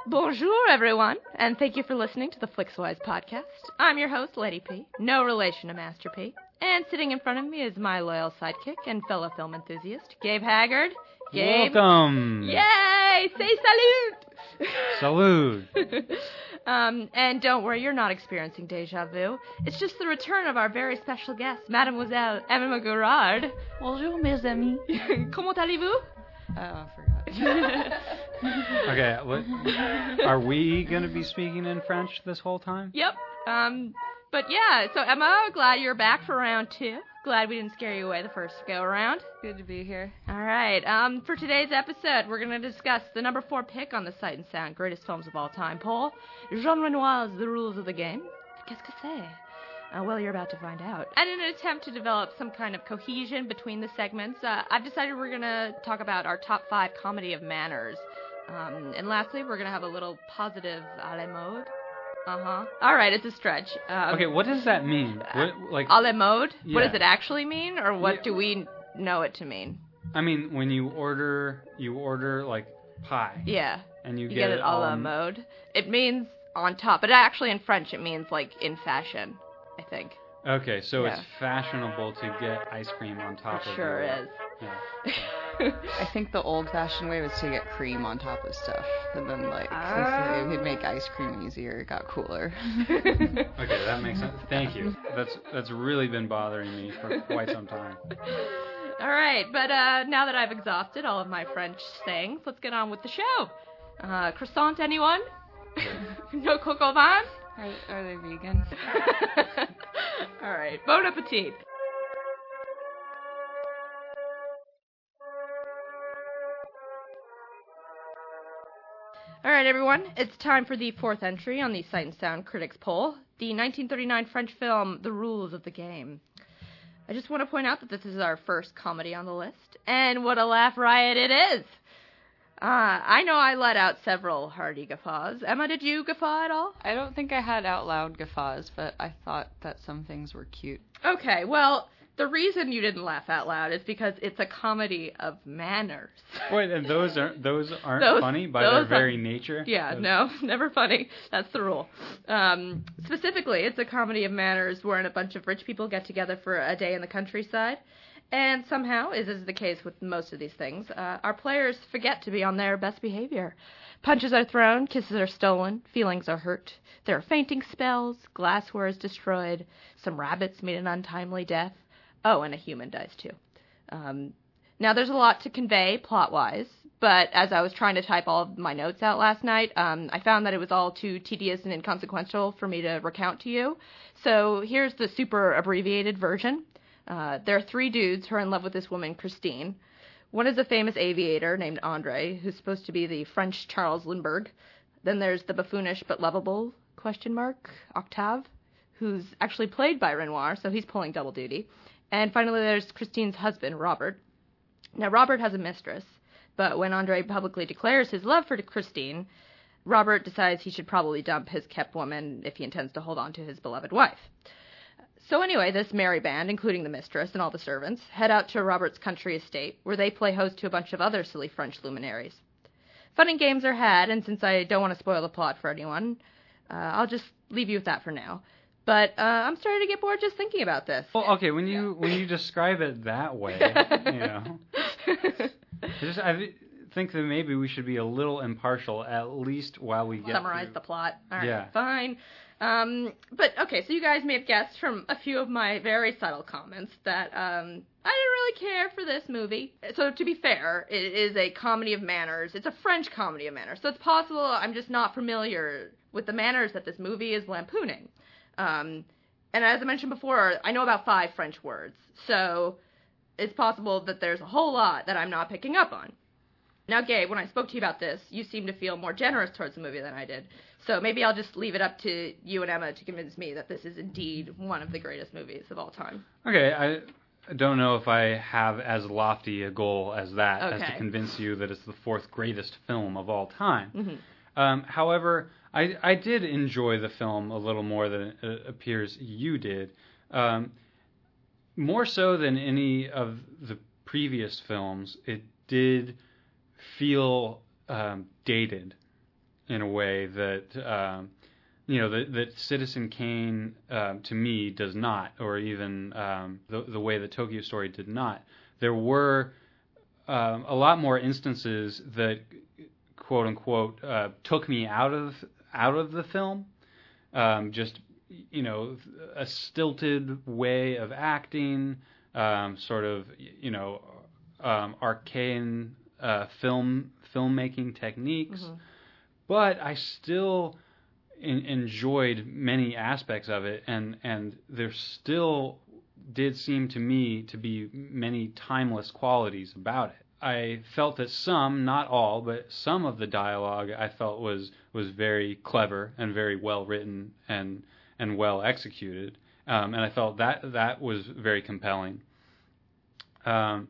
Bonjour, everyone, and thank you for listening to the Flixwise podcast. I'm your host, Lady P, no relation to Master P, and sitting in front of me is my loyal sidekick and fellow film enthusiast, Gabe Haggard. Gabe. Welcome. Yay! Say salute! Salute. And don't worry, you're not experiencing deja vu. It's just the return of our very special guest, Mademoiselle Emma Gerard. Bonjour, mes amis. Comment allez-vous? Oh, I forgot. Okay, are we going to be speaking in French this whole time? Yep. But yeah, so Emma, glad you're back for round 2. Glad we didn't scare you away the first go around. Good to be here. All right. For today's episode, we're going to discuss the number 4 pick on the Sight and Sound Greatest Films of All Time poll, Jean Renoir's The Rules of the Game. Qu'est-ce que c'est? Well, you're about to find out. And in an attempt to develop some kind of cohesion between the segments, I've decided we're going to talk about our top 5 comedy of manners. And lastly, we're going to have a little positive à la mode. All right, it's a stretch. Okay, what does that mean? Like à la mode? Yeah. What does it actually mean, or what do we know it to mean? I mean, when you order like pie. Yeah. And you get it à la mode. It means on top, but actually in French it means like in fashion, I think. Okay, so Yeah. it's fashionable to get ice cream on top It of sure your... is. Yeah. I think the old-fashioned way was to get cream on top of stuff, and then since it would make ice cream easier, it got cooler. Okay, that makes sense. Thank you. That's really been bothering me for quite some time. All right, but now that I've exhausted all of my French sayings, let's get on with the show. Croissant, anyone? No coq au vin? Are they vegan? All right, bon appetit. All right, everyone, it's time for the 4th entry on the Sight and Sound Critics Poll, the 1939 French film, The Rules of the Game. I just want to point out that this is our first comedy on the list, and what a laugh riot it is! I know I let out several hearty guffaws. Emma, did you guffaw at all? I don't think I had out loud guffaws, but I thought that some things were cute. Okay, well, the reason you didn't laugh out loud is because it's a comedy of manners. Wait, and those aren't funny by their very nature? Yeah, no, never funny. That's the rule. Specifically, it's a comedy of manners wherein a bunch of rich people get together for a day in the countryside. And somehow, as is the case with most of these things, our players forget to be on their best behavior. Punches are thrown, kisses are stolen, feelings are hurt. There are fainting spells, glassware is destroyed, some rabbits meet an untimely death. Oh, and a human dies too. Now, there's a lot to convey plot-wise, but as I was trying to type all of my notes out last night, I found that it was all too tedious and inconsequential for me to recount to you. So here's the super abbreviated version. There are 3 dudes who are in love with this woman, Christine. One is a famous aviator named Andre, who's supposed to be the French Charles Lindbergh. Then there's the buffoonish but lovable, Octave, who's actually played by Renoir, so he's pulling double duty. And finally, there's Christine's husband, Robert. Now, Robert has a mistress, but when Andre publicly declares his love for Christine, Robert decides he should probably dump his kept woman if he intends to hold on to his beloved wife. So anyway, this merry band, including the mistress and all the servants, head out to Robert's country estate, where they play host to a bunch of other silly French luminaries. Fun and games are had, and since I don't want to spoil the plot for anyone, I'll just leave you with that for now. But I'm starting to get bored just thinking about this. Well, okay, when you describe it that way, I think that maybe we should be a little impartial, at least while we get Summarize the plot. All right, Yeah. Fine. But, okay, so you guys may have guessed from a few of my very subtle comments that I didn't really care for this movie. So, to be fair, it is a comedy of manners. It's a French comedy of manners. So, it's possible I'm just not familiar with the manners that this movie is lampooning. And as I mentioned before, I know about 5 French words. So, it's possible that there's a whole lot that I'm not picking up on. Now, Gabe, when I spoke to you about this, you seemed to feel more generous towards the movie than I did. So maybe I'll just leave it up to you and Emma to convince me that this is indeed one of the greatest movies of all time. Okay, I don't know if I have as lofty a goal as that, as to Okay. convince you that it's the 4th greatest film of all time. Mm-hmm. However, I did enjoy the film a little more than it appears you did. More so than any of the previous films, it did feel dated. in a way that that Citizen Kane to me does not, or even the way that Tokyo Story did not. There were a lot more instances that, quote unquote, took me out of the film. Just a stilted way of acting, sort of arcane filmmaking techniques. Mm-hmm. But I still enjoyed many aspects of it, and there still did seem to me to be many timeless qualities about it. I felt that some, not all, but some of the dialogue I felt was very clever and very well written and well executed, and I felt that was very compelling. And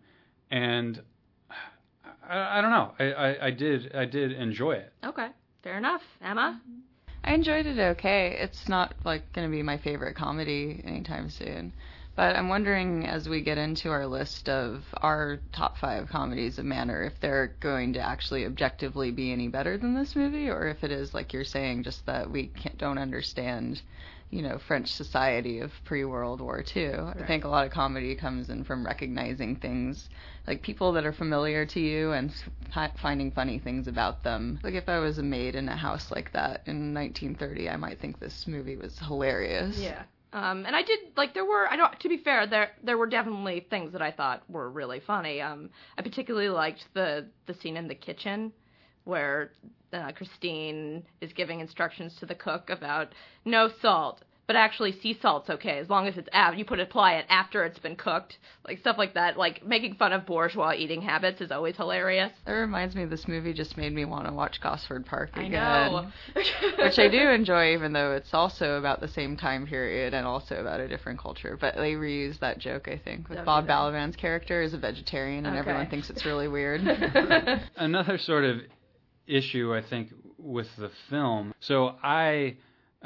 I don't know, I did enjoy it. Okay, fair enough. Emma? I enjoyed it okay. It's not going to be my favorite comedy anytime soon. But I'm wondering, as we get into our list of our top 5 comedies of manner, if they're going to actually objectively be any better than this movie, or if it is, like you're saying, just that we don't understand, French society of pre-World War II. Right. I think a lot of comedy comes in from recognizing things, like people that are familiar to you and finding funny things about them. Like if I was a maid in a house like that in 1930, I might think this movie was hilarious. Yeah. And I did, to be fair, there were definitely things that I thought were really funny. I particularly liked the scene in the kitchen where Christine is giving instructions to the cook about no salt, but actually sea salt's okay as long as it's you apply it after it's been cooked, like stuff like that. Like making fun of bourgeois eating habits is always hilarious. That reminds me, this movie just made me want to watch Gosford Park again. I know. Which I do enjoy, even though it's also about the same time period and also about a different culture. But they reused that joke, I think, with Bob Balaban's character as a vegetarian, and everyone thinks it's really weird. Another sort of issue, I think, with the film. So I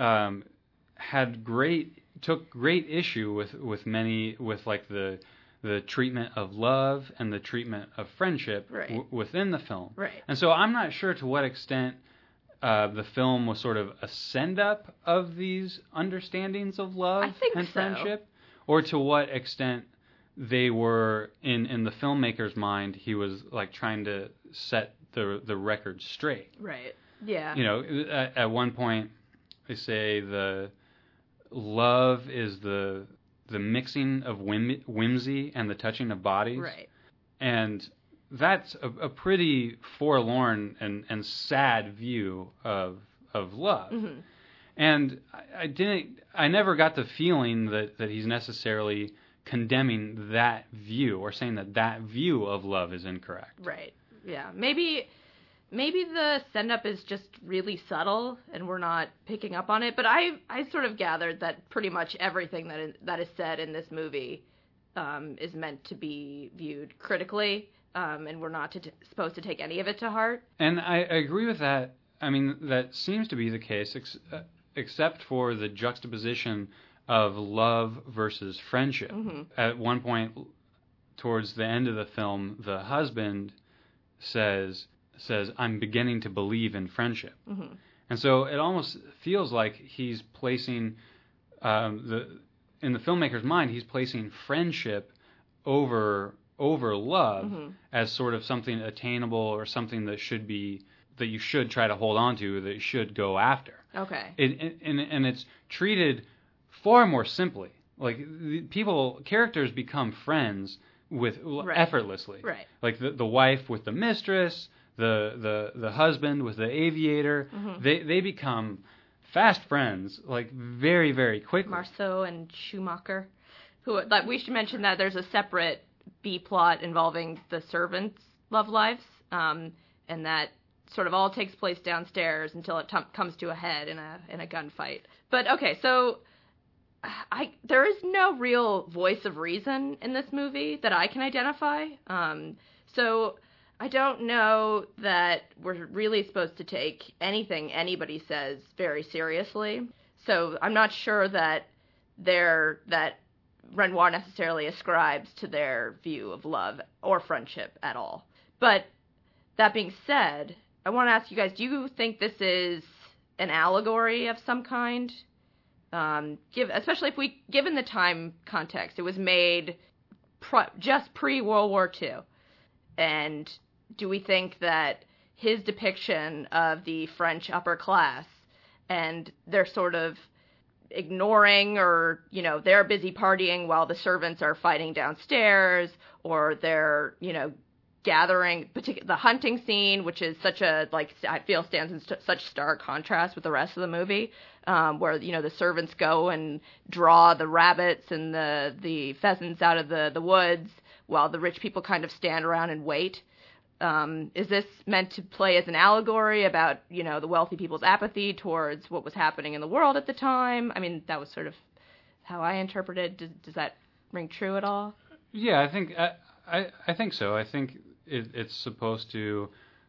took great issue with the treatment of love and the treatment of friendship within the film. Right. And so I'm not sure to what extent the film was sort of a send-up of these understandings of love and friendship, or to what extent they were, in the filmmaker's mind, he was like trying to set the record straight. Right. Yeah. At one point they say the love is the mixing of whimsy and the touching of bodies. Right. And that's a pretty forlorn and sad view of love. Mm-hmm. And I never got the feeling that he's necessarily condemning that view or saying that view of love is incorrect. Right. Yeah. Maybe the send-up is just really subtle and we're not picking up on it. But I sort of gathered that pretty much everything that is said in this movie is meant to be viewed critically, and we're not supposed to take any of it to heart. And I agree with that. I mean, that seems to be the case, except for the juxtaposition of love versus friendship. Mm-hmm. At one point, towards the end of the film, the husband says, I'm beginning to believe in friendship. Mm-hmm. And so it almost feels like he's placing, in the filmmaker's mind, he's placing friendship over love mm-hmm. as sort of something attainable or something that you should try to hold on to, that you should go after. Okay. And it's treated far more simply. Like characters become friends effortlessly. Right. Like the wife with the mistress, the husband with the aviator, mm-hmm. they become fast friends, like very, very quickly. Marceau and Schumacher, we should mention that there's a separate B plot involving the servants' love lives, and that sort of all takes place downstairs until it comes to a head in a gunfight. But okay, so there is no real voice of reason in this movie that I can identify. So I don't know that we're really supposed to take anything anybody says very seriously. So I'm not sure that Renoir necessarily ascribes to their view of love or friendship at all. But that being said, I want to ask you guys, do you think this is an allegory of some kind? Especially given the time context, it was made just pre-World War II. And do we think that his depiction of the French upper class and their sort of ignoring, or, they're busy partying while the servants are fighting downstairs, or they're, gathering, the hunting scene, which is such a, I feel stands in such stark contrast with the rest of the movie, where, the servants go and draw the rabbits and the pheasants out of the woods while the rich people kind of stand around and wait. Is this meant to play as an allegory about, the wealthy people's apathy towards what was happening in the world at the time? I mean, that was sort of how I interpreted. Does that ring true at all? Yeah, I think so. I think it's supposed to,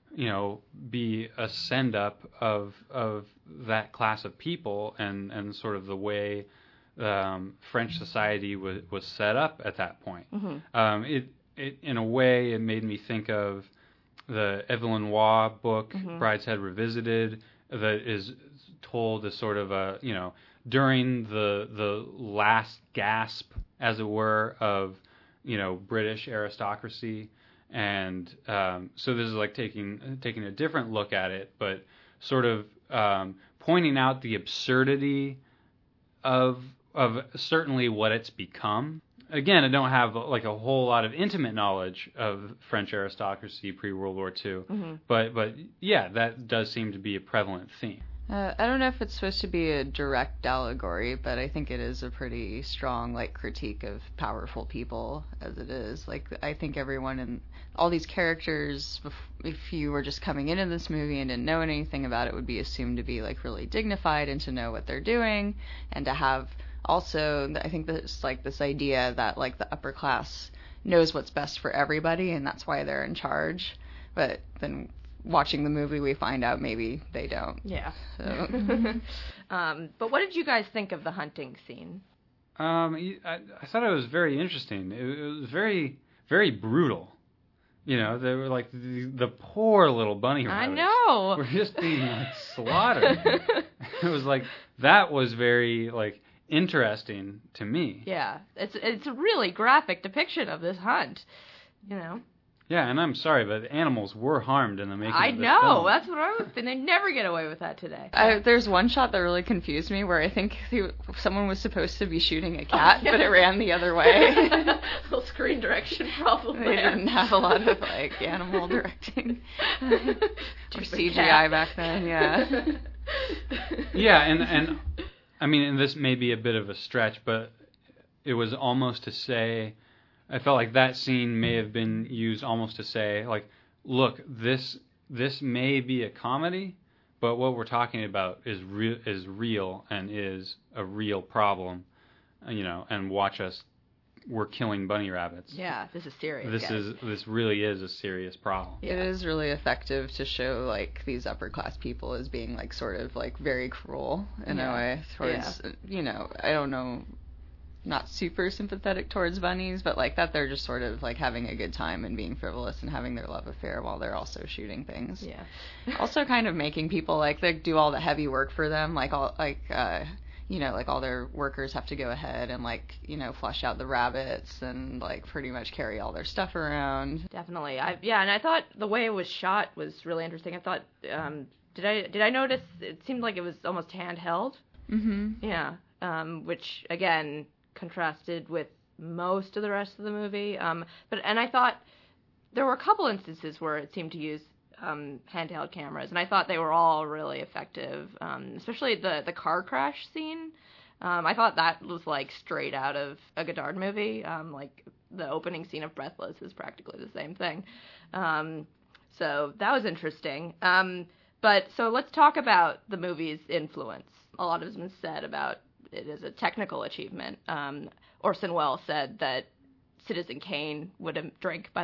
be a send up of that class of people and sort of the way French society was set up at that point. Mm-hmm. It in a way, it made me think of the Evelyn Waugh book, mm-hmm. Brideshead Revisited, that is told as sort of a, during the last gasp, as it were, of, British aristocracy. And so this is like taking a different look at it, but sort of pointing out the absurdity of certainly what it's become. Again, I don't have like a whole lot of intimate knowledge of French aristocracy pre-World War II, mm-hmm. but yeah, that does seem to be a prevalent theme. I don't know if it's supposed to be a direct allegory, but I think it is a pretty strong critique of powerful people as it is. I think everyone and all these characters, if you were just coming into this movie and didn't know anything about it, would be assumed to be really dignified and to know what they're doing, and to have also, I think there's this idea that the upper class knows what's best for everybody, and that's why they're in charge. But then watching the movie, we find out maybe they don't. Yeah. So. But what did you guys think of the hunting scene? I thought it was very interesting. It was very, very brutal. They were the poor little bunny rabbits. I know. Were just being slaughtered. It was that was very interesting to me. Yeah, it's a really graphic depiction of this hunt. Yeah, and I'm sorry, but animals were harmed in the making I of this know, film. That's what I was thinking. They never get away with that today. There's one shot that really confused me where I think someone was supposed to be shooting a cat, but it ran the other way. Little screen direction problem. They didn't have a lot of animal directing or CGI cat. Back then. Yeah. Yeah, and I mean, and this may be a bit of a stretch, but it was almost to say, I felt like that scene may have been used almost to say, look, this may be a comedy, but what we're talking about is real and is a real problem, and watch us, we're killing bunny rabbits. Yeah, this is serious. This really is a serious problem. Yeah. It is really effective to show these upper class people as being sort of very cruel in a way towards I don't know, not super sympathetic towards bunnies, but that they're just sort of having a good time and being frivolous and having their love affair while they're also shooting things. Yeah. Also kind of making people they do all the heavy work for them, all their workers have to go ahead and flush out the rabbits and pretty much carry all their stuff around. Definitely. And I thought the way it was shot was really interesting. I thought did I notice it seemed like it was almost handheld? Mhm. Yeah. Which again contrasted with most of the rest of the movie. And I thought there were a couple instances where it seemed to use handheld cameras, and I thought they were all really effective, especially the car crash scene. I thought that was straight out of a Godard movie. The opening scene of Breathless is practically the same thing. So that was interesting. But so let's talk about the movie's influence. A lot has been said about it as a technical achievement. Orson Welles said that Citizen Kane wouldn't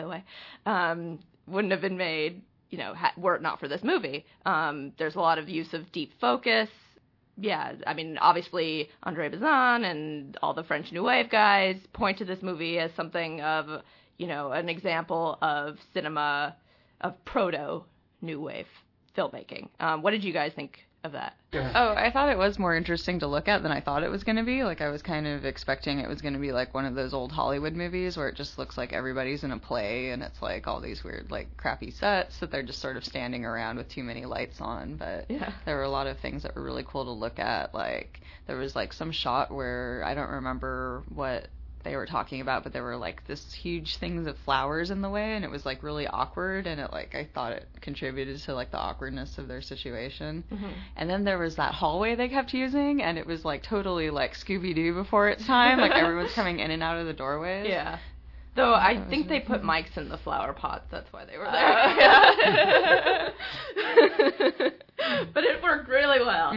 have been made, were it not for this movie. There's a lot of use of deep focus. Yeah, I mean, obviously André Bazin and all the French New Wave guys point to this movie as something of, an example of cinema, of proto New Wave filmmaking. What did you guys think of that? Oh, I thought it was more interesting to look at than I thought it was going to be. Like, I was kind of expecting it was going to be like one of those old Hollywood movies where it just looks like everybody's in a play and it's like all these weird, like, crappy sets that they're just sort of standing around with too many lights on. But there were a lot of things that were really cool to look at. Like, there was, like, some shot where I don't remember what they were talking about, but there were like this huge things of flowers in the way, and it was like really awkward, and it like I thought it contributed to like the awkwardness of their situation. And then there was that hallway they kept using, and it was like totally like Scooby-Doo before its time, like everyone's coming in and out of the doorways. Yeah. Though I think they put mics in the flower pots, that's why they were there. But it worked really well.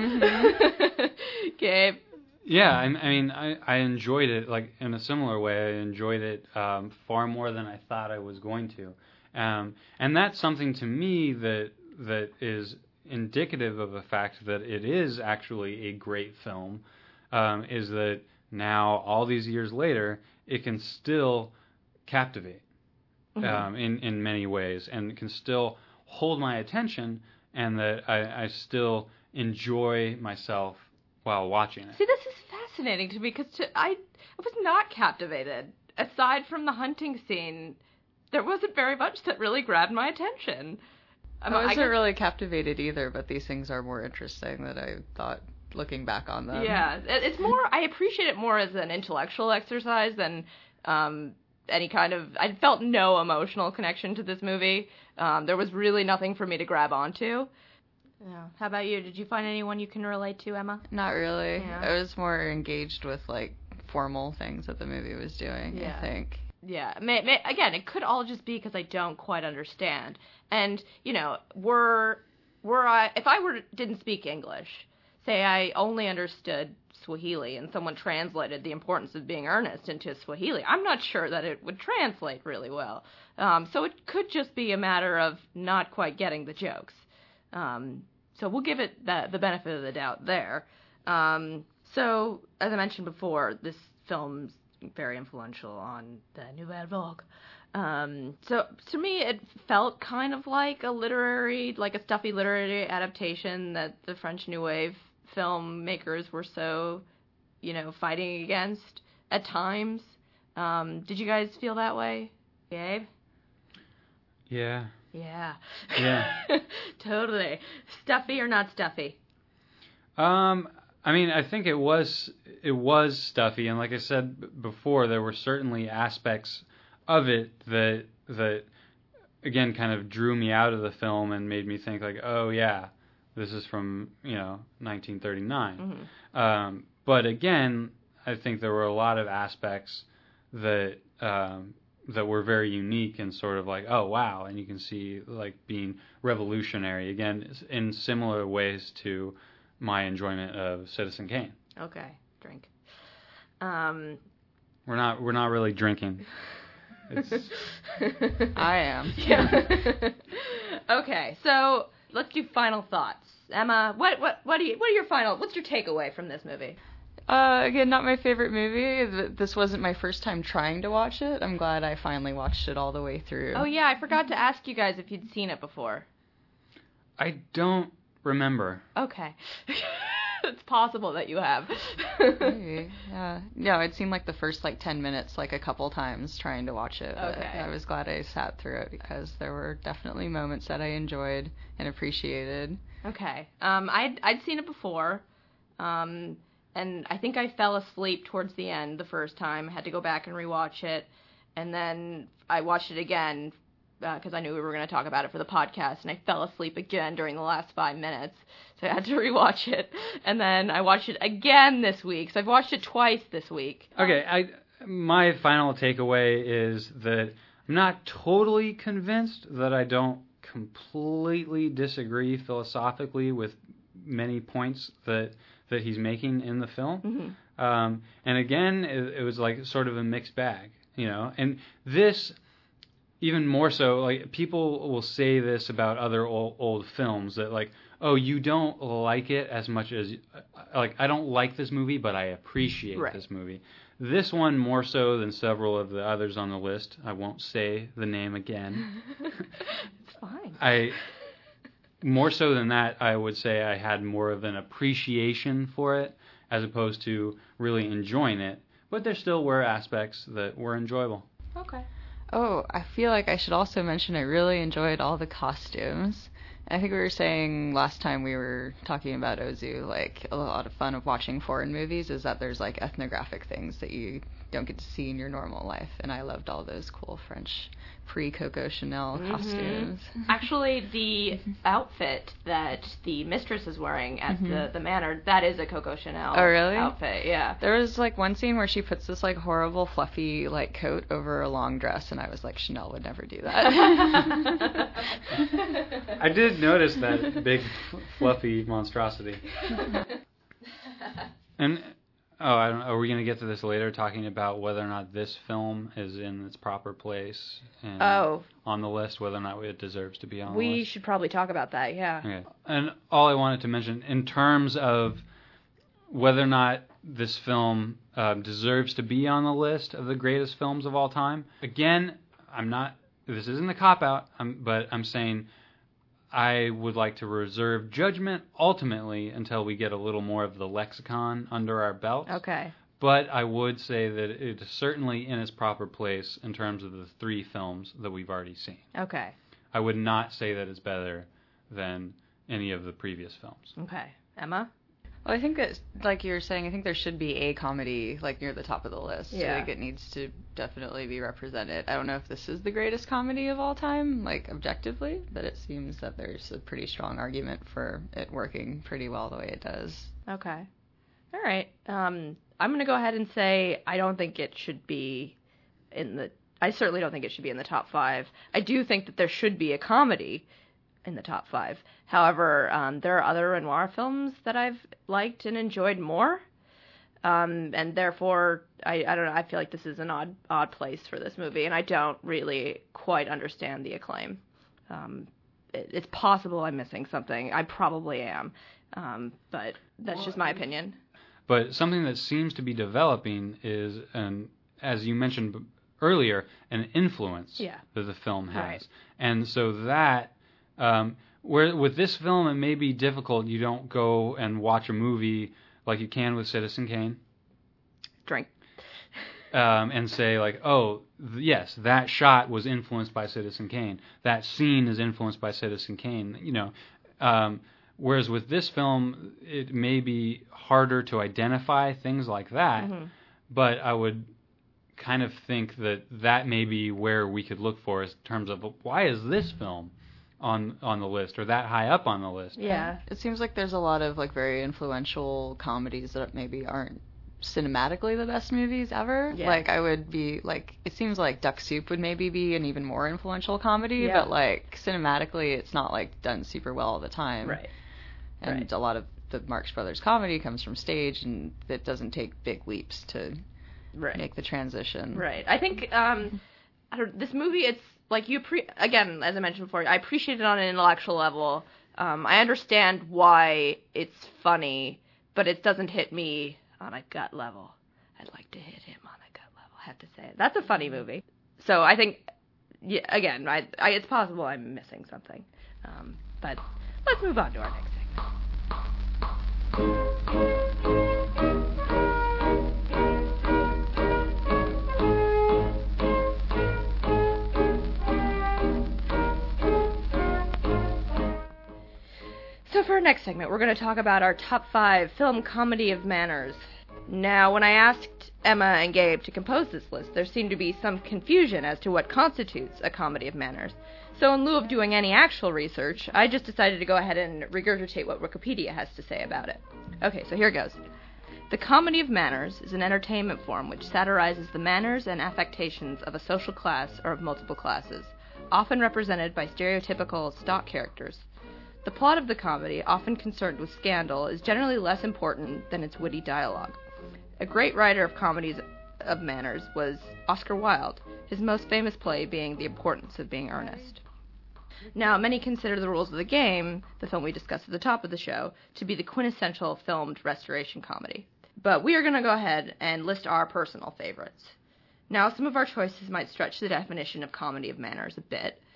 Gabe? Yeah, I mean, I enjoyed it, like, in a similar way. I enjoyed it far more than I thought I was going to. And that's something to me that is indicative of the fact that it is actually a great film, is that now, all these years later, it can still captivate in many ways, and can still hold my attention, and that I still enjoy myself while watching it. See, this is fascinating to me because I was not captivated. Aside from the hunting scene, there wasn't very much that really grabbed my attention. I wasn't really captivated either, but these things are more interesting than I thought looking back on them. Yeah, it's more, I appreciate it more as an intellectual exercise than any kind of, I felt no emotional connection to this movie. There was really nothing for me to grab onto. Yeah. How about you? Did you find anyone you can relate to, Emma? Not really. Yeah. I was more engaged with, like, formal things that the movie was doing, I think. Yeah. Again, it could all just be because I don't quite understand. And, you know, if I didn't speak English, say I only understood Swahili and someone translated the importance of being earnest into Swahili, I'm not sure that it would translate really well. So it could just be a matter of not quite getting the jokes. So we'll give it the benefit of the doubt there. So, as I mentioned before, this film's very influential on the Nouvelle Vague. So, to me, it felt kind of like a stuffy literary adaptation that the French New Wave filmmakers were so, fighting against at times. Did you guys feel that way, Gabe? Yeah. Yeah. Yeah. Totally. Stuffy or not stuffy? I mean, I think it was stuffy, and like I said before, there were certainly aspects of it that again kind of drew me out of the film and made me think like, oh yeah, this is from 1939. But again, I think there were a lot of aspects that were very unique and sort of like, oh wow, and you can see like being revolutionary again in similar ways to my enjoyment of Citizen Kane. Okay, drink. We're not really drinking. I am. Yeah. Okay, so let's do final thoughts. Emma, what's your takeaway from this movie? Again, not my favorite movie. This wasn't my first time trying to watch it. I'm glad I finally watched it all the way through. Oh yeah, I forgot to ask you guys if you'd seen it before. I don't remember. Okay. It's possible that you have. Maybe, yeah. No, it seemed like the first 10 minutes a couple times trying to watch it. Okay. I was glad I sat through it because there were definitely moments that I enjoyed and appreciated. Okay. I'd seen it before. And I think I fell asleep towards the end the first time. I had to go back and rewatch it. And then I watched it again because I knew we were going to talk about it for the podcast. And I fell asleep again during the last 5 minutes. So I had to rewatch it. And then I watched it again this week. So I've watched it twice this week. Okay. My final takeaway is that I'm not totally convinced that I don't completely disagree philosophically with many points that he's making in the film. And again, it was like sort of a mixed bag, and this even more so, like people will say this about other old films that like, oh, you don't like it as much as, like, I don't like this movie, but I appreciate this movie. This one more so than several of the others on the list. I won't say the name again. It's fine. more so than that, I would say I had more of an appreciation for it as opposed to really enjoying it. But there still were aspects that were enjoyable. Okay. Oh, I feel like I should also mention I really enjoyed all the costumes. I think we were saying last time we were talking about Ozu, like a lot of fun of watching foreign movies is that there's like ethnographic things that you don't get to see in your normal life. And I loved all those cool French pre-Coco Chanel costumes. Actually, the outfit that the mistress is wearing at the manor, that is a Coco Chanel outfit, yeah. There was like one scene where she puts this like horrible fluffy like coat over a long dress, and I was like, Chanel would never do that. I did notice that big fluffy monstrosity. And I don't know, are we going to get to this later, talking about whether or not this film is in its proper place and on the list, whether or not it deserves to be on the list? We should probably talk about that, yeah. Okay. And all I wanted to mention, in terms of whether or not this film deserves to be on the list of the greatest films of all time, again, this isn't a cop-out, but I'm saying I would like to reserve judgment ultimately until we get a little more of the lexicon under our belts. Okay. But I would say that it is certainly in its proper place in terms of the 3 films that we've already seen. Okay. I would not say that it's better than any of the previous films. Okay. Emma? Well, I think that, like you were saying, I think there should be a comedy like near the top of the list. Yeah. I think it needs to definitely be represented. I don't know if this is the greatest comedy of all time, like objectively, but it seems that there's a pretty strong argument for it working pretty well the way it does. Okay. All right. I'm going to go ahead and say I don't think it should be I certainly don't think it should be in the top 5. I do think that there should be a comedy in the top 5. However, there are other Renoir films that I've liked and enjoyed more, and therefore, I don't know, I feel like this is an odd place for this movie, and I don't really quite understand the acclaim. It's possible I'm missing something. I probably am, but that's just my opinion. But something that seems to be developing is, as you mentioned earlier, an influence that the film has. Right. And so that... where with this film, it may be difficult. You don't go and watch a movie like you can with Citizen Kane. Drink. And say like, oh, yes, that shot was influenced by Citizen Kane. That scene is influenced by Citizen Kane. You know, whereas with this film, it may be harder to identify things like that. Mm-hmm. But I would kind of think that may be where we could look for in terms of why is this film on the list or that high up on the list. Yeah. It seems like there's a lot of like very influential comedies that maybe aren't cinematically the best movies ever. Yeah. Like I would be like, it seems like Duck Soup would maybe be an even more influential comedy, but like cinematically it's not like done super well all the time. Right. And a lot of the Marx Brothers comedy comes from stage, and it doesn't take big leaps to make the transition. Right. I think this movie, it's like again, as I mentioned before, I appreciate it on an intellectual level. I understand why it's funny, but it doesn't hit me on a gut level. I'd like to hit him on a gut level. I have to say it. That's a funny movie. So I think, again, it's possible I'm missing something. But let's move on to our next segment. So for our next segment, we're going to talk about our top 5 film comedy of manners. Now, when I asked Emma and Gabe to compose this list, there seemed to be some confusion as to what constitutes a comedy of manners. So in lieu of doing any actual research, I just decided to go ahead and regurgitate what Wikipedia has to say about it. Okay, so here goes. The comedy of manners is an entertainment form which satirizes the manners and affectations of a social class or of multiple classes, often represented by stereotypical stock characters. The plot of the comedy, often concerned with scandal, is generally less important than its witty dialogue. A great writer of comedies of manners was Oscar Wilde, his most famous play being The Importance of Being Earnest. Now, many consider The Rules of the Game, the film we discussed at the top of the show, to be the quintessential filmed restoration comedy. But we are going to go ahead and list our personal favorites. Now, some of our choices might stretch the definition of comedy of manners a bit,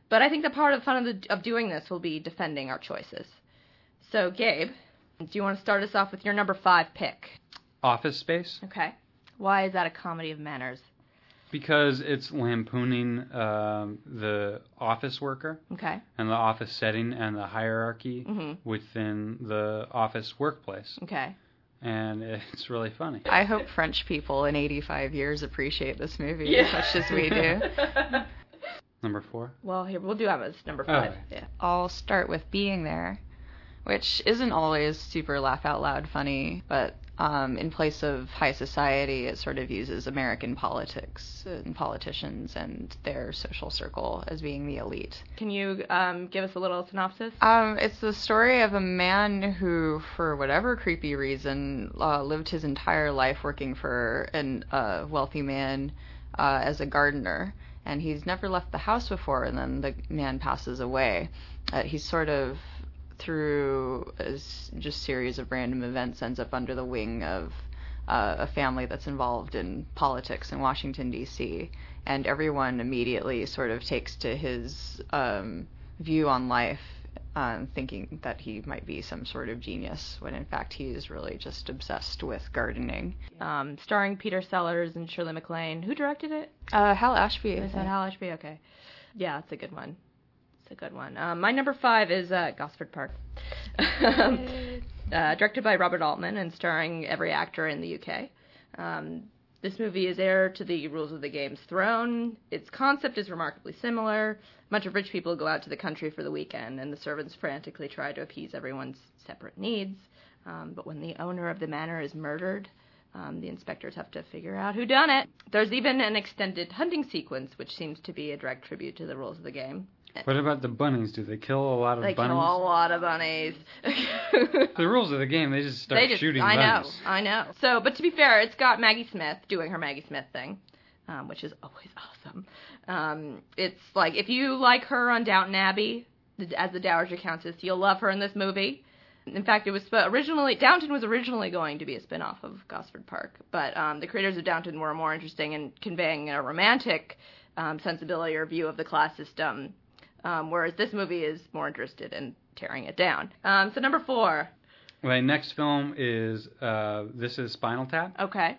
But I think the part of the fun of doing this will be defending our choices. So, Gabe, do you want to start us off with your number 5 pick? Office Space. Okay. Why is that a comedy of manners? Because it's lampooning the office worker. Okay. And the office setting and the hierarchy within the office workplace. Okay. And it's really funny. I hope French people in 85 years appreciate this movie as much as we do. Number 4? Well, here, we'll do have as number 5. Oh. Yeah. I'll start with Being There, which isn't always super laugh-out-loud funny, but in place of high society, it sort of uses American politics and politicians and their social circle as being the elite. Can you give us a little synopsis? It's the story of a man who, for whatever creepy reason, lived his entire life working for a wealthy man as a gardener. And he's never left the house before, and then the man passes away. He's sort of, through a just series of random events, ends up under the wing of a family that's involved in politics in Washington, D.C., and everyone immediately sort of takes to his view on life, thinking that he might be some sort of genius, when in fact he is really just obsessed with gardening. Starring Peter Sellers and Shirley MacLaine. Who directed it? Hal Ashby. Is that Hal Ashby? Okay. Yeah, it's a good one. It's a good one. My number 5 is Gosford Park. Directed by Robert Altman and starring every actor in the UK. This movie is heir to the rules of the Game's Throne. Its concept is remarkably similar. A bunch of rich people go out to the country for the weekend, and the servants frantically try to appease everyone's separate needs. But when the owner of the manor is murdered, the inspectors have to figure out who done it. There's even an extended hunting sequence, which seems to be a direct tribute to the rules of the game. What about the bunnies? Do they kill a lot of bunnies? They kill a lot of bunnies. The rules of the game, they just start shooting bunnies. I know. So, but to be fair, it's got Maggie Smith doing her Maggie Smith thing, which is always awesome. It's like, if you like her on Downton Abbey as the Dowager Countess, you'll love her in this movie. In fact, Downton was originally going to be a spin-off of Gosford Park, but the creators of Downton were more interested in conveying a romantic sensibility or view of the class system, whereas this movie is more interested in tearing it down. So number 4. My next film is This Is Spinal Tap. Okay.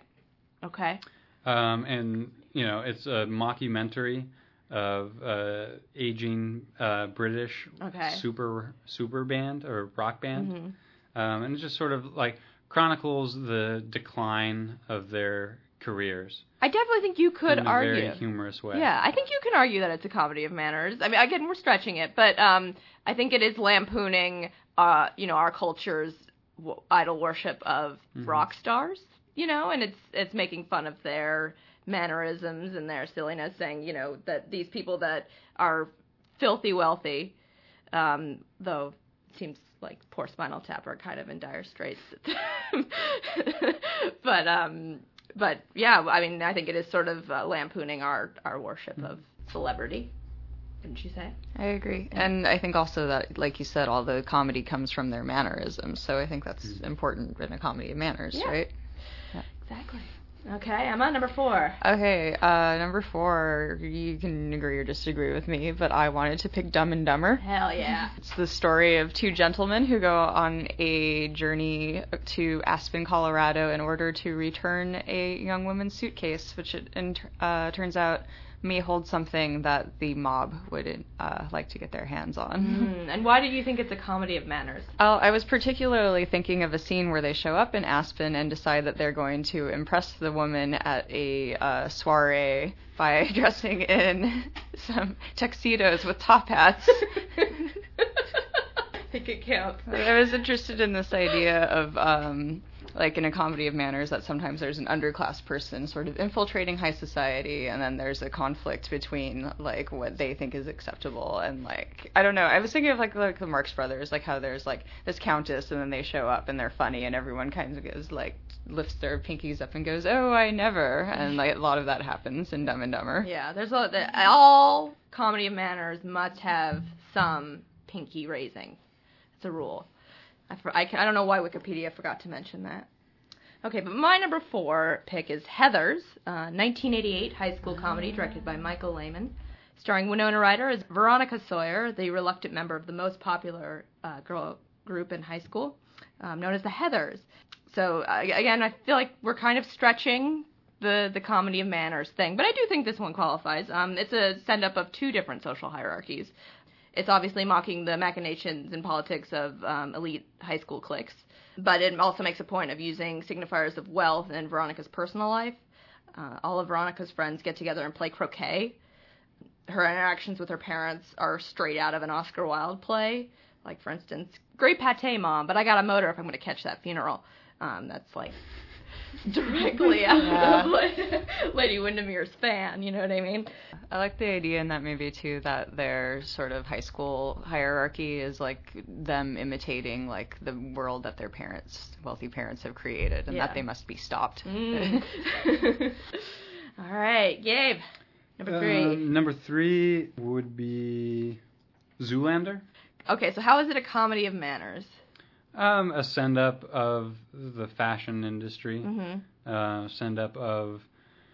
And, it's a mockumentary of aging British super band or rock band. And it just sort of like chronicles the decline of their careers. I definitely think you could argue. In a very humorous way. Yeah, I think you can argue that it's a comedy of manners. I mean, again, we're stretching it, but I think it is lampooning, our culture's idol worship of rock stars, and it's making fun of their mannerisms and their silliness, saying, that these people that are filthy wealthy, though it seems like poor Spinal Tap are kind of in dire straits. But yeah, I mean, I think it is sort of lampooning our worship of celebrity. Wouldn't you say? I agree. And I think also that, like you said, all the comedy comes from their mannerisms. So I think that's important in a comedy of manners, right? Yeah. Exactly. Okay, I'm on number 4. Okay, number 4, you can agree or disagree with me, but I wanted to pick Dumb and Dumber. Hell yeah. It's the story of 2 gentlemen who go on a journey to Aspen, Colorado in order to return a young woman's suitcase, which turns out may hold something that the mob would like to get their hands on. And why do you think it's a comedy of manners? I was particularly thinking of a scene where they show up in Aspen and decide that they're going to impress the woman at a soiree by dressing in some tuxedos with top hats. I think it counts. I was interested in this idea of like in a comedy of manners, that sometimes there's an underclass person sort of infiltrating high society, and then there's a conflict between like what they think is acceptable and like, I don't know. I was thinking of like the Marx Brothers, like how there's like this countess and then they show up and they're funny and everyone kind of goes like lifts their pinkies up and goes, "Oh, I never," and like a lot of that happens in Dumb and Dumber. Yeah, there's all comedy of manners must have some pinky raising. It's a rule. I don't know why Wikipedia forgot to mention that. Okay, but my number 4 pick is Heathers, 1988 high school comedy directed by Michael Lehman, Starring Winona Ryder as Veronica Sawyer, the reluctant member of the most popular girl group in high school, known as the Heathers. So, again, I feel like we're kind of stretching the comedy of manners thing, but I do think this one qualifies. It's a send-up of two different social hierarchies. It's obviously mocking the machinations and politics of elite high school cliques, but it also makes a point of using signifiers of wealth in Veronica's personal life. All of Veronica's friends get together and play croquet. Her interactions with her parents are straight out of an Oscar Wilde play. Like, for instance, great pate, Mom, but I got a motor if I'm going to catch that funeral. That's like directly out of Lady Windermere's fan, you know what I mean? I like the idea in that movie, too, that their sort of high school hierarchy is, like, them imitating, like, the world that their parents, wealthy parents, have created, and that they must be stopped. All right, Gabe, number 3. Number 3 would be Zoolander. Okay, so how is it a comedy of manners? A send-up of the fashion industry, send-up of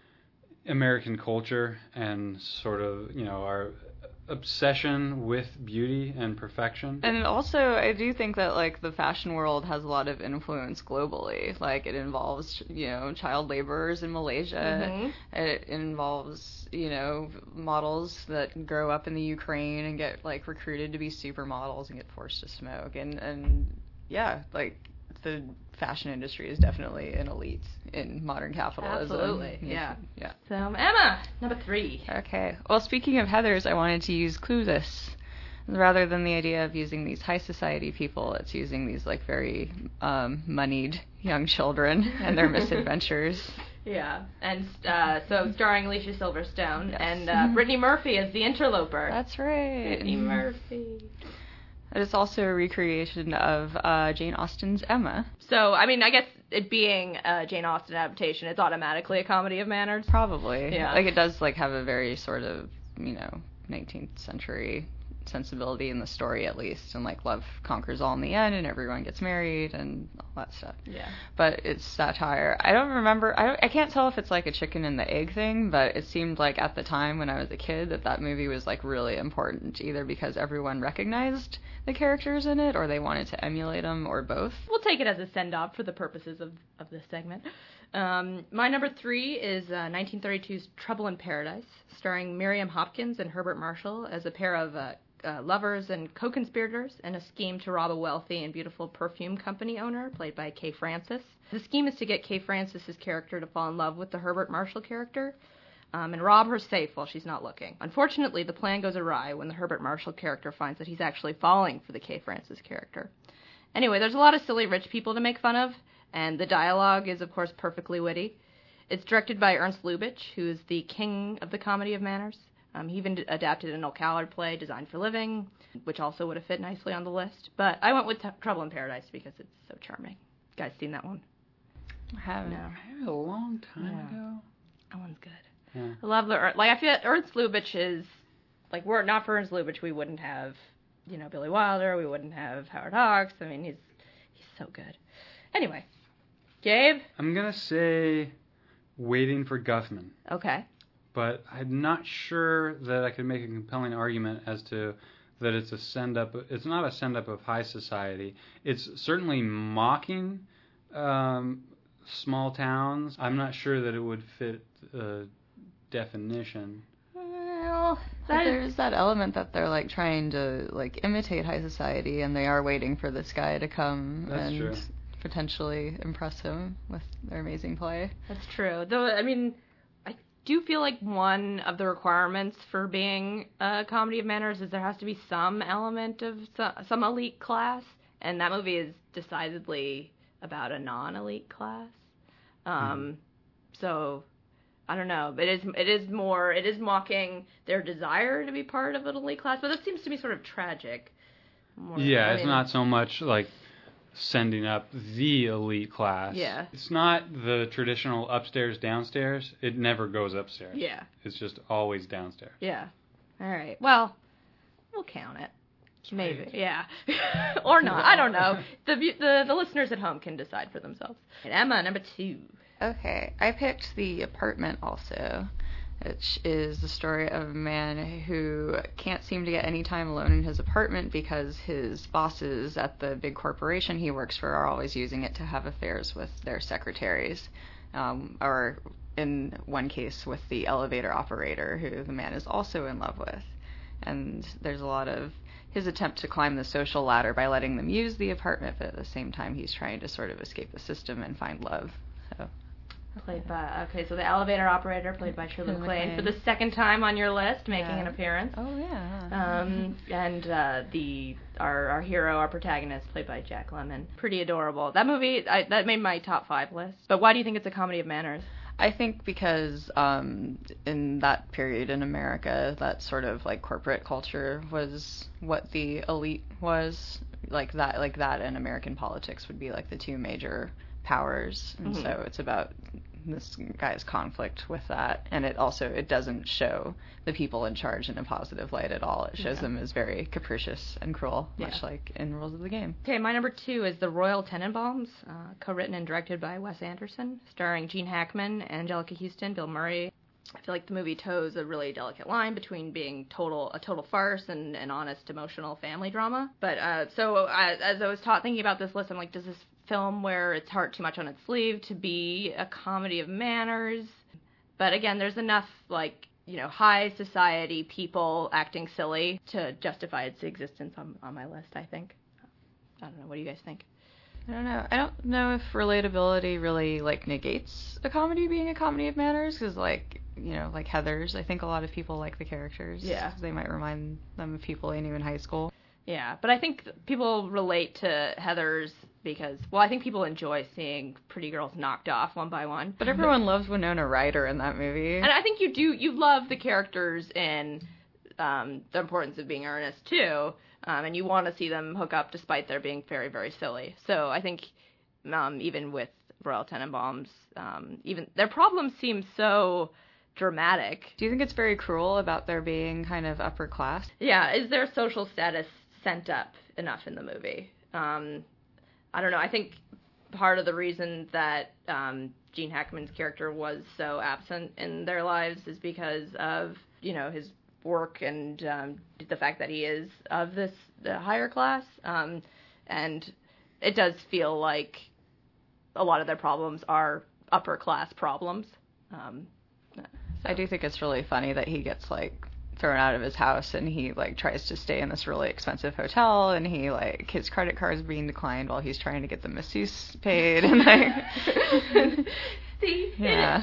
American culture and sort of, our obsession with beauty and perfection. And also, I do think that, like, the fashion world has a lot of influence globally. Like, it involves, child laborers in Malaysia. It involves, models that grow up in the Ukraine and get, like, recruited to be supermodels and get forced to smoke. And yeah, like, the fashion industry is definitely an elite in modern capitalism. Absolutely, yeah. So, Emma, number 3. Okay. Well, speaking of Heathers, I wanted to use Clueless. Rather than the idea of using these high society people, it's using these, like, very moneyed young children and their misadventures. Yeah, and so starring Alicia Silverstone and Brittany Murphy as the interloper. That's right. Brittany Murphy. It's also a recreation of Jane Austen's Emma. So, I mean, I guess it being a Jane Austen adaptation, it's automatically a comedy of manners. Probably. Yeah. Like, it does, like, have a very sort of, 19th century sensibility in the story, at least. And, like, love conquers all in the end, and everyone gets married, and all that stuff. Yeah. But it's satire. I don't remember. I can't tell if it's, like, a chicken and the egg thing, but it seemed like at the time when I was a kid that movie was, like, really important, either because everyone recognized the characters in it, or they wanted to emulate them, or both. We'll take it as a send-off for the purposes of this segment. My number 3 is 1932's Trouble in Paradise, starring Miriam Hopkins and Herbert Marshall as a pair of lovers and co-conspirators in a scheme to rob a wealthy and beautiful perfume company owner, played by Kay Francis. The scheme is to get Kay Francis's character to fall in love with the Herbert Marshall character, and rob her safe while she's not looking. Unfortunately, the plan goes awry when the Herbert Marshall character finds that he's actually falling for the Kay Francis character. Anyway, there's a lot of silly rich people to make fun of, and the dialogue is, of course, perfectly witty. It's directed by Ernst Lubitsch, who is the king of the comedy of manners. He even adapted an Noel Coward play, Designed for Living, which also would have fit nicely on the list. But I went with Trouble in Paradise because it's so charming. You guys seen that one? I haven't. No. I had a long time ago. That one's good. Yeah. I love I feel Ernst Lubitsch is, like, were it not for Ernst Lubitsch, we wouldn't have, Billy Wilder, we wouldn't have Howard Hawks. I mean, he's so good. Anyway, Gabe? I'm going to say Waiting for Guffman. Okay. But I'm not sure that I could make a compelling argument as to that it's a send-up. It's not a send-up of high society. It's certainly mocking small towns. I'm not sure that it would fit definition. Well, there's that element that they're, like, trying to, like, imitate high society, and they are waiting for this guy to come and potentially impress him with their amazing play. That's true. Though, I mean, I do feel like one of the requirements for being a comedy of manners is there has to be some element of some elite class, and that movie is decidedly about a non-elite class. So I don't know, but it is mocking their desire to be part of an elite class, but that seems to be sort of tragic. It's not so much like sending up the elite class. Yeah. It's not the traditional upstairs, downstairs. It never goes upstairs. Yeah. It's just always downstairs. Yeah. All right. Well, we'll count it. Maybe. Right. Yeah. Or not. I don't know. The listeners at home can decide for themselves. And Emma, number 2. Okay. I picked The Apartment also. which is the story of a man who can't seem to get any time alone in his apartment because his bosses at the big corporation he works for are always using it to have affairs with their secretaries, or in one case with the elevator operator who the man is also in love with. And there's a lot of his attempt to climb the social ladder by letting them use the apartment, but at the same time he's trying to sort of escape the system and find love. So So the elevator operator, played by Shirley MacLaine, for the second time on your list, making an appearance. Oh yeah. And our hero, our protagonist, played by Jack Lemmon, pretty adorable. That movie, that made my top 5 list. But why do you think it's a comedy of manners? I think because in that period in America, that sort of like corporate culture was what the elite was. Like that and American politics would be like the two major powers, and so it's about this guy's conflict with that, and it doesn't show the people in charge in a positive light at all. It shows them as very capricious and cruel, much like in Rules of the Game. Okay, my number 2 is The Royal Tenenbaums, co-written and directed by Wes Anderson, starring Gene Hackman, Angelica Houston, Bill Murray. I feel like the movie toes a really delicate line between being a total farce and an honest, emotional family drama. But as I was thinking about this list, I'm like, does this film wear its heart too much on its sleeve to be a comedy of manners? But again, there's enough high society people acting silly to justify its existence on my list, I think. I don't know. What do you guys think? I don't know. I don't know if relatability really negates a comedy being a comedy of manners, because like Heathers, I think a lot of people like the characters. Yeah. They might remind them of people they knew in high school. Yeah, but I think people relate to Heathers because, I think people enjoy seeing pretty girls knocked off one by one. But everyone loves Winona Ryder in that movie. And I think you love the characters in The Importance of Being Earnest, too. And you want to see them hook up despite their being very, very silly. So I think even with Royal Tenenbaums, even their problems seem so dramatic. Do you think it's very cruel about their being kind of upper class? Yeah, is their social status sent up enough in the movie? I don't know. I think part of the reason that Gene Hackman's character was so absent in their lives is because of, his work and the fact that he is of the higher class. And it does feel like a lot of their problems are upper class problems. I do think it's really funny that he gets thrown out of his house and he tries to stay in this really expensive hotel, and he his credit card's being declined while he's trying to get the masseuse paid, and See? Yeah.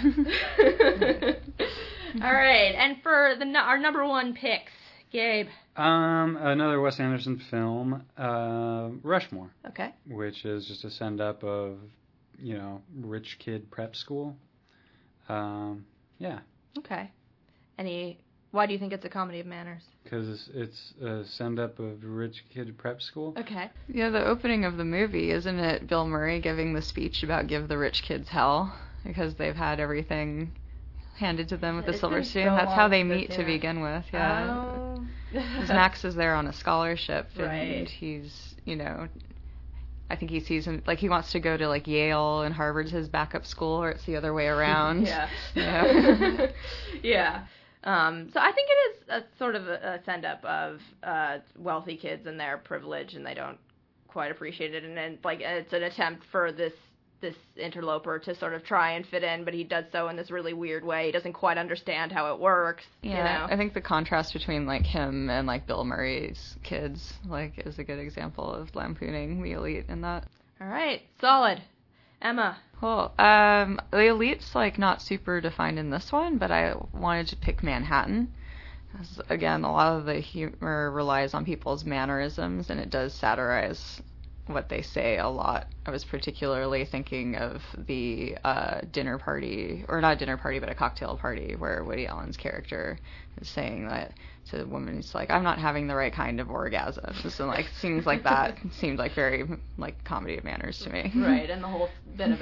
All right, and for our number 1 picks, Gabe. Another Wes Anderson film, Rushmore. Okay. Which is just a send up of, rich kid prep school. Yeah. Okay. Why do you think it's a comedy of manners? Because it's a send-up of rich kid prep school. Okay. Yeah, the opening of the movie, isn't it Bill Murray giving the speech about give the rich kids hell? Because they've had everything handed to them with the silver spoon. That's how they meet to begin with, yeah. Oh. Because Max is there on a scholarship, and right. He's, I think he sees him, he wants to go to, Yale, and Harvard's his backup school, or it's the other way around. Yeah. Yeah. Yeah. So I think it is a sort of a send-up of wealthy kids and their privilege, and they don't quite appreciate it. And then, it's an attempt for this interloper to sort of try and fit in, but he does so in this really weird way. He doesn't quite understand how it works. Yeah, I think the contrast between him and Bill Murray's kids is a good example of lampooning the elite in that. All right, solid. Emma. Cool. The elite's not super defined in this one, but I wanted to pick Manhattan. Again, a lot of the humor relies on people's mannerisms, and it does satirize what they say a lot. I was particularly thinking of the dinner party, or not a dinner party, but a cocktail party, where Woody Allen's character is saying that to the woman, he's I'm not having the right kind of orgasms, and things like that seemed very comedy of manners to me. Right, and the whole bit about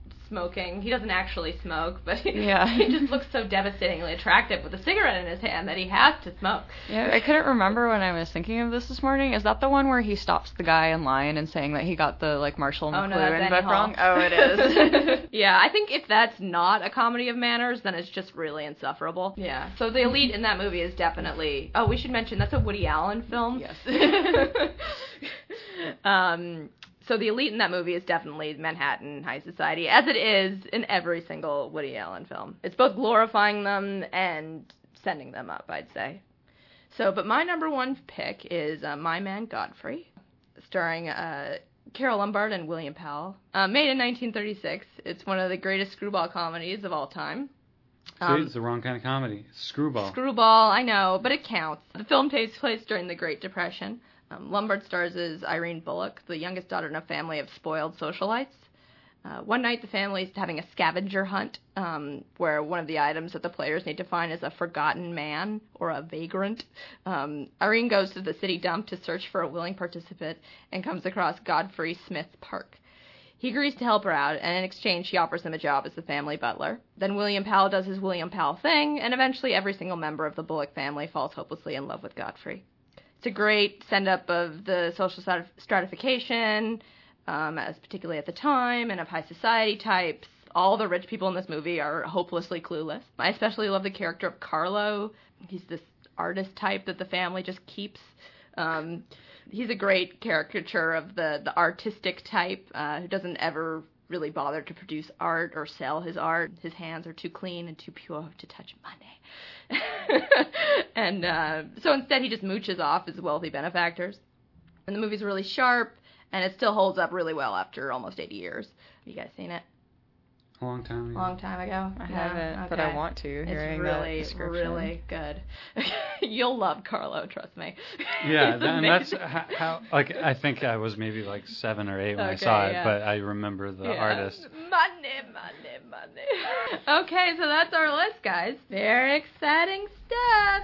smoking. He doesn't actually smoke, but Yeah. he just looks so devastatingly attractive with a cigarette in his hand that he has to smoke. Yeah, I couldn't remember when I was thinking of this morning. Is that the one where he stops the guy in line and saying that he got the like Marshall McLuhan book wrong? Oh, it is. Yeah, I think if that's not a comedy of manners, then it's just really insufferable. Yeah. So the elite in that movie is definitely. Oh, we should mention that's a Woody Allen film. Yes. So the elite in that movie is definitely Manhattan High Society, as it is in every single Woody Allen film. It's both glorifying them and sending them up, I'd say. So, but my number one pick is My Man Godfrey, starring Carol Lombard and William Powell. Made in 1936. It's one of the greatest screwball comedies of all time. It's the wrong kind of comedy. Screwball. Screwball, I know, but it counts. The film takes place during the Great Depression. Lombard stars as Irene Bullock, the youngest daughter in a family of spoiled socialites. One night, the family is having a scavenger hunt where one of the items that the players need to find is a forgotten man or a vagrant. Irene goes to the city dump to search for a willing participant and comes across Godfrey Smith Park. He agrees to help her out, and in exchange, she offers him a job as the family butler. Then William Powell does his William Powell thing, and eventually every single member of the Bullock family falls hopelessly in love with Godfrey. It's a great send-up of the social stratification, as particularly at the time, and of high society types. All the rich people in this movie are hopelessly clueless. I especially love the character of Carlo. He's this artist type that the family just keeps. He's a great caricature of the artistic type who doesn't ever really bother to produce art or sell his art. His hands are too clean and too pure to touch money. And so instead he just mooches off his wealthy benefactors. And the movie's really sharp, and it still holds up really well after almost 80 years. Have you guys seen it? A long time ago. Long time ago? I haven't, but I want to. It's really, really good. You'll love Carlo, trust me. Yeah, and that's how, like, I think I was maybe like 7 or 8 when I saw it, but I remember the artist. Money. Okay, so that's our list, guys. Very exciting stuff.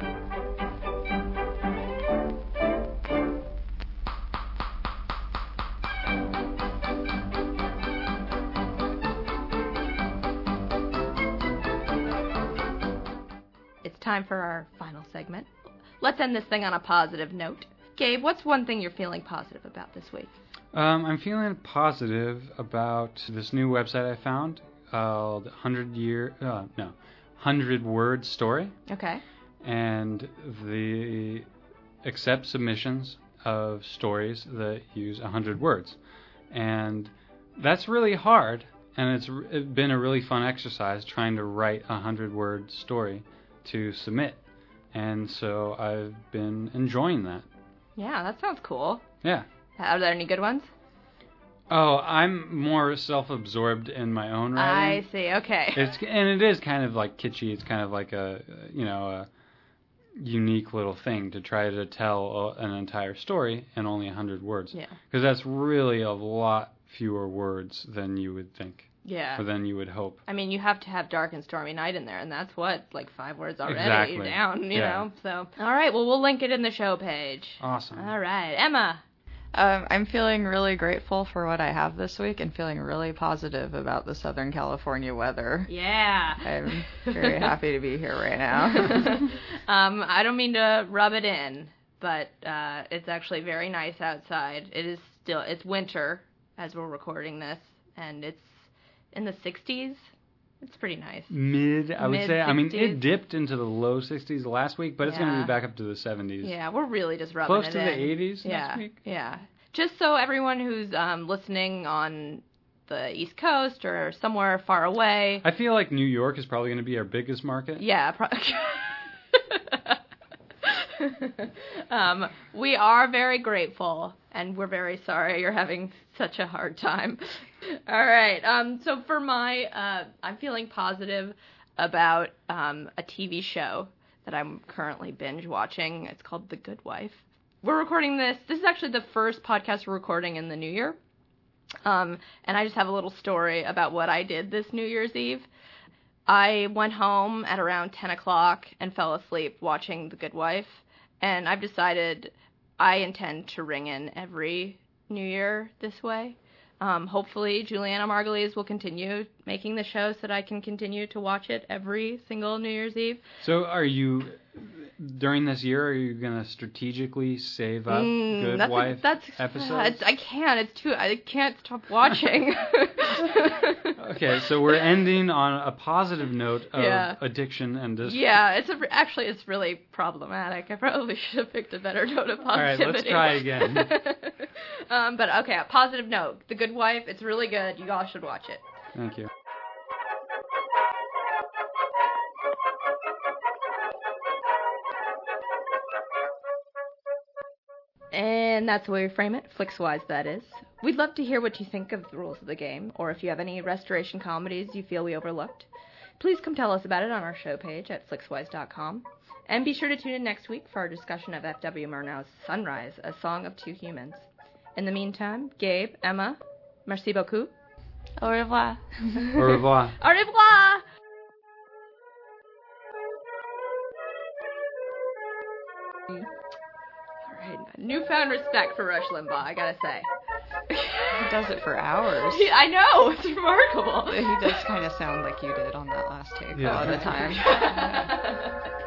It's time for our final segment. Let's end this thing on a positive note. Gabe, what's one thing you're feeling positive about this week? I'm feeling positive about this new website I found called 100 Word Story. Okay. And they accept submissions of stories that use 100 words. And that's really hard, and it's been a really fun exercise trying to write a 100-word story to submit. And so I've been enjoying that. Yeah, that sounds cool. Yeah. Are there any good ones? Oh, I'm more self-absorbed in my own writing. I see. Okay. And it is kind of like kitschy. It's kind of like a unique little thing to try to tell an entire story in only 100 words. Yeah. Because that's really a lot fewer words than you would think. Yeah. Or than you would hope. I mean, you have to have Dark and Stormy Night in there, and that's what, like 5 words already exactly. down, you know? So, all right, well, we'll link it in the show page. Awesome. All right. Emma. I'm feeling really grateful for what I have this week and feeling really positive about the Southern California weather. Yeah. I'm very happy to be here right now. I don't mean to rub it in, but it's actually very nice outside. It's winter as we're recording this, and it's in the 60s. It's pretty nice. I would say. I mean, 60s. it dipped into the low 60s last week, but it's going to be back up to the 70s. Yeah, we're really just rubbing Close it to in. the 80s next week. Yeah. Just so everyone who's listening on the East Coast or somewhere far away. I feel like New York is probably going to be our biggest market. Yeah. We are very grateful, and we're very sorry you're having such a hard time. All right. So for I'm feeling positive about a TV show that I'm currently binge watching. It's called The Good Wife. We're recording this. This is actually the first podcast we're recording in the new year. And I just have a little story about what I did this New Year's Eve. I went home at around 10 o'clock and fell asleep watching The Good Wife. And I've decided I intend to ring in every New Year this way. Hopefully, Juliana Margulies will continue making the show so that I can continue to watch it every single New Year's Eve. So are you, during this year, are you going to strategically save up Good Wife episodes? I can't stop watching. Okay, so we're ending on a positive note of addiction and this. Yeah, it's really problematic. I probably should have picked a better note of positivity. All right, let's try again. But okay, a positive note. The Good Wife, it's really good. You all should watch it. Thank you. And that's the way we frame it, Flixwise that is. We'd love to hear what you think of the rules of the game, or if you have any restoration comedies you feel we overlooked. Please come tell us about it on our show page at flixwise.com. And be sure to tune in next week for our discussion of F.W. Murnau's Sunrise, A Song of Two Humans. In the meantime, Gabe, Emma, merci beaucoup. Au revoir. Au revoir. Au revoir! Alright, newfound respect for Rush Limbaugh, I gotta say. He does it for hours. I know, it's remarkable. He does kind of sound like you did on that last take all the time.